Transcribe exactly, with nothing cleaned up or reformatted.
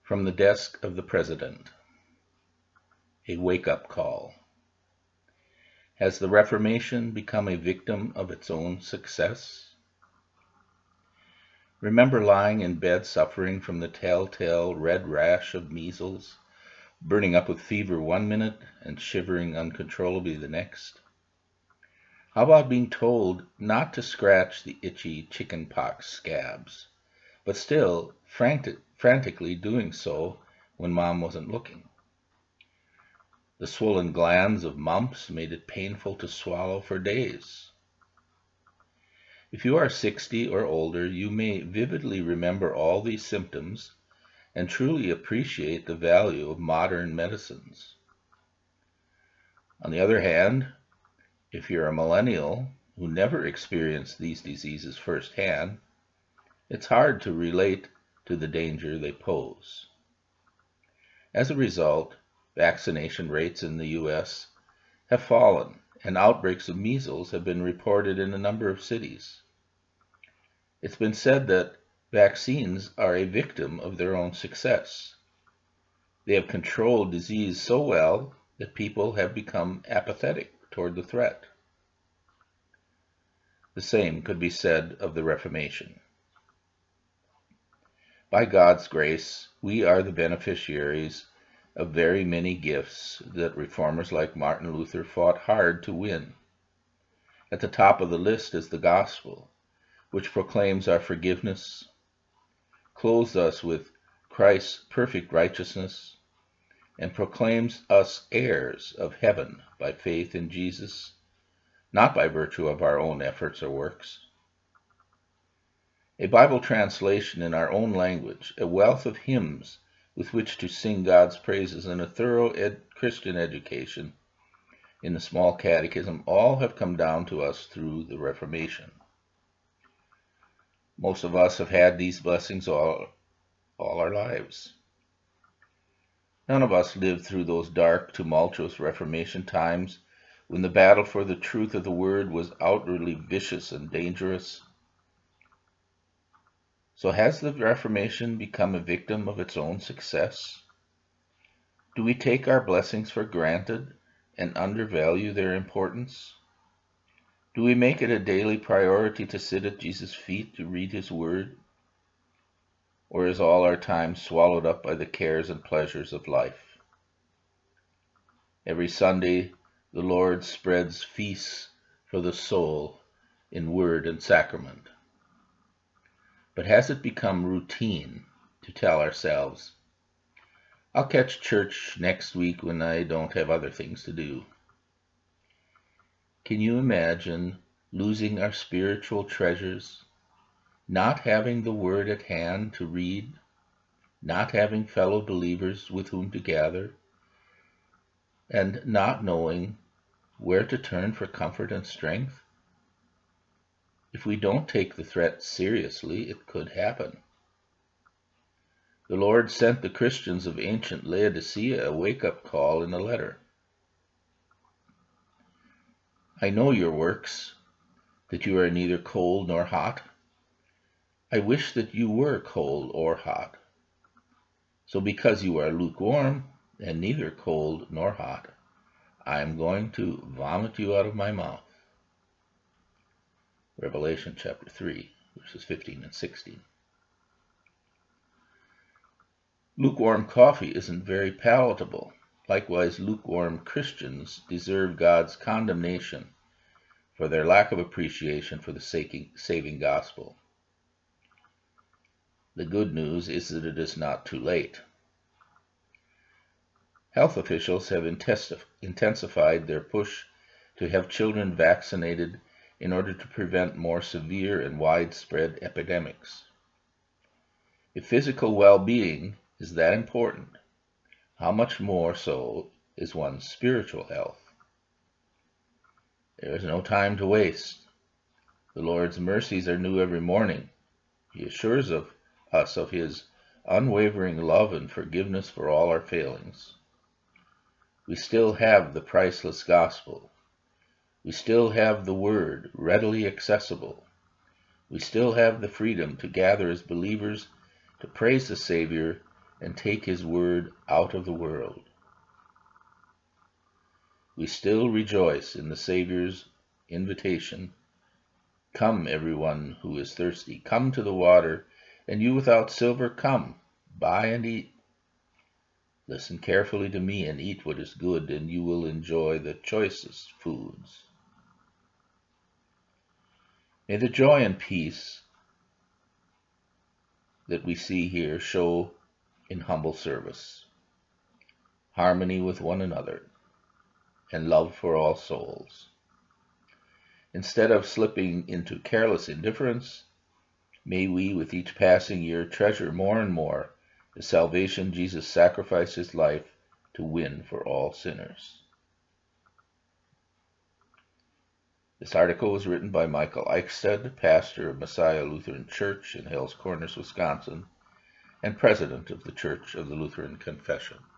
From the desk of the President, a wake-up call. Has the Reformation become a victim of its own success? Remember lying in bed suffering from the telltale red rash of measles, burning up with fever one minute and shivering uncontrollably the next? How about being told not to scratch the itchy chickenpox scabs, but still frantic, frantically doing so when Mom wasn't looking? The swollen glands of mumps made it painful to swallow for days. If you are sixty or older, you may vividly remember all these symptoms and truly appreciate the value of modern medicines. On the other hand, if you're a millennial who never experienced these diseases firsthand, it's hard to relate to the danger they pose. As a result, vaccination rates in the U S have fallen, and outbreaks of measles have been reported in a number of cities. It's been said that vaccines are a victim of their own success. They have controlled disease so well that people have become apathetic toward the threat. The same could be said of the Reformation. By God's grace, we are the beneficiaries of very many gifts that reformers like Martin Luther fought hard to win. At the top of the list is the gospel, which proclaims our forgiveness, clothes us with Christ's perfect righteousness, and proclaims us heirs of heaven by faith in Jesus, not by virtue of our own efforts or works. A Bible translation in our own language, a wealth of hymns with which to sing God's praises, and a thorough ed- Christian education in the small catechism all have come down to us through the Reformation. Most of us have had these blessings all, all our lives. None of us lived through those dark, tumultuous Reformation times when the battle for the truth of the Word was outwardly vicious and dangerous. So has the Reformation become a victim of its own success? Do we take our blessings for granted and undervalue their importance? Do we make it a daily priority to sit at Jesus' feet to read his word? Or is all our time swallowed up by the cares and pleasures of life? Every Sunday, the Lord spreads feasts for the soul in word and sacrament. But has it become routine to tell ourselves, I'll catch church next week when I don't have other things to do? Can you imagine losing our spiritual treasures, not having the Word at hand to read, not having fellow believers with whom to gather, and not knowing where to turn for comfort and strength? If we don't take the threat seriously, it could happen. The Lord sent the Christians of ancient Laodicea a wake-up call in a letter. I know your works, that you are neither cold nor hot. I wish that you were cold or hot. So because you are lukewarm and neither cold nor hot, I am going to vomit you out of my mouth. Revelation chapter three, verses fifteen and sixteen. Lukewarm coffee isn't very palatable. Likewise, lukewarm Christians deserve God's condemnation for their lack of appreciation for the saving gospel. The good news is that it is not too late. Health officials have intensified their push to have children vaccinated in order to prevent more severe and widespread epidemics. If physical well-being is that important, how much more so is one's spiritual health? There is no time to waste. The Lord's mercies are new every morning. He assures of us of his unwavering love and forgiveness for all our failings. We still have the priceless gospel. We still have the Word readily accessible. We still have the freedom to gather as believers to praise the Savior and take his word out of the world. We still rejoice in the Savior's invitation. Come, everyone who is thirsty, come to the water, and you without silver, come, buy and eat. Listen carefully to me and eat what is good, and you will enjoy the choicest foods. May the joy and peace that we see here show in humble service, harmony with one another, and love for all souls. Instead of slipping into careless indifference, may we, with each passing year, treasure more and more the salvation Jesus sacrificed his life to win for all sinners. This article was written by Michael Eichstead, pastor of Messiah Lutheran Church in Hales Corners, Wisconsin, and president of the Church of the Lutheran Confession.